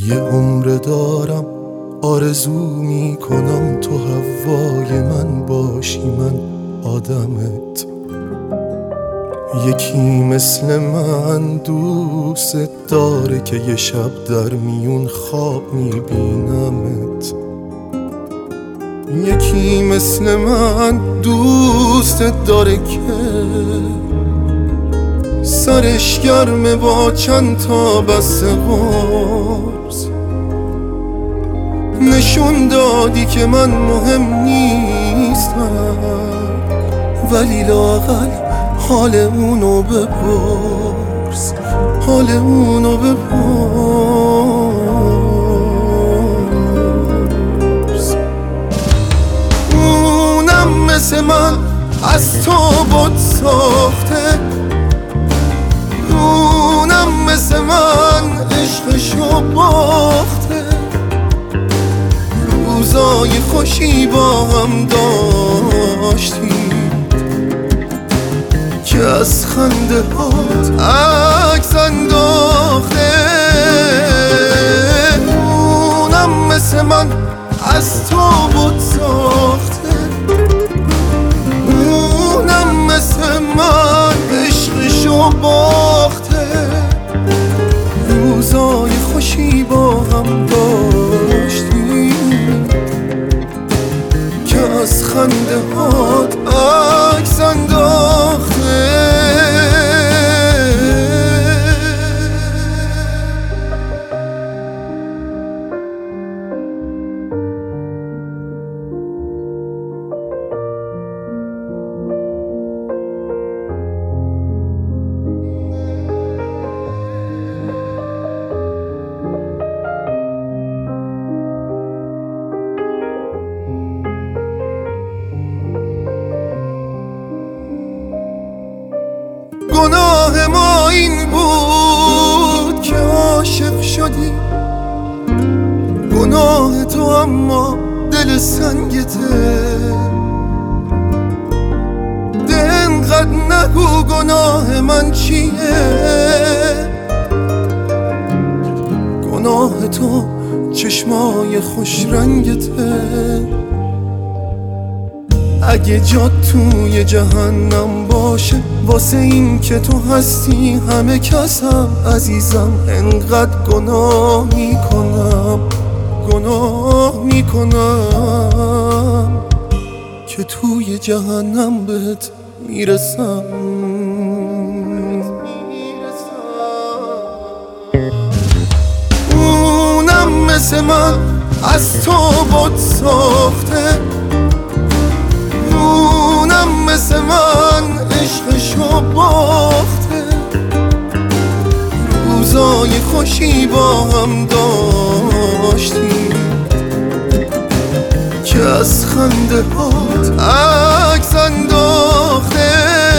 یه عمر دارم آرزو میکنم تو هوای من باشی، من آدمت. یکی مثل من دوست داره که یه شب در میون خواب میبینمت. یکی مثل من دوست داره که سرش گرمه با چند تا بسته قرص. نشون دادی که من مهم نیستم، ولی لااقل حال اونو بپرس، حال اونو بپرس. اونم مثل من از تو بود ساخته، اونم مثل من عشقشو باخته. روزای خوشی با هم داشتیم که از خنده هات عکس انداخته. اونم مثل من از تو بود ساخته، اونم مثل من عشقشو باخته. روزای خوشی با هم داشتیم که از خنده هات عکس انداخته. گناه ما این بود که عاشق شدی، گناه تو اما دل سنگته. انقدر نگو گناه من چیه، گناه تو چشمای خوش رنگته. اگه جات توی جهنم باشه واسه این که تو هستی همه کسم عزیزم، انقدر گناه میکنم، گناه میکنم که توی جهنم بهت میرسم. اونم مثل من از تو بود ساخته، اونم مثل من عشقشو باخته. روزای خوشی با هم داشتیم که از خنده هات عکس انداخته.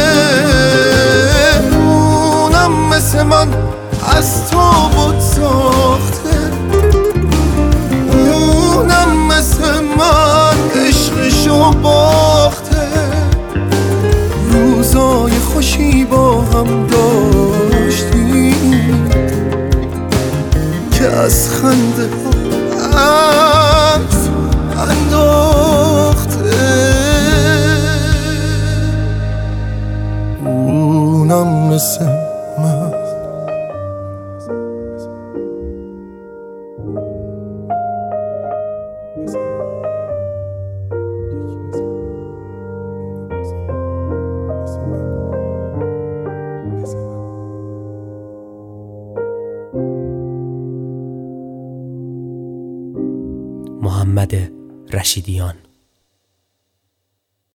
اونم مثل من از تو بود ساخته، اونم مثل من عشقشو باخته. روزای خوشی با هم داشتیم که از خنده عکس انداخته. اونم مثل من محمد رشیدیان.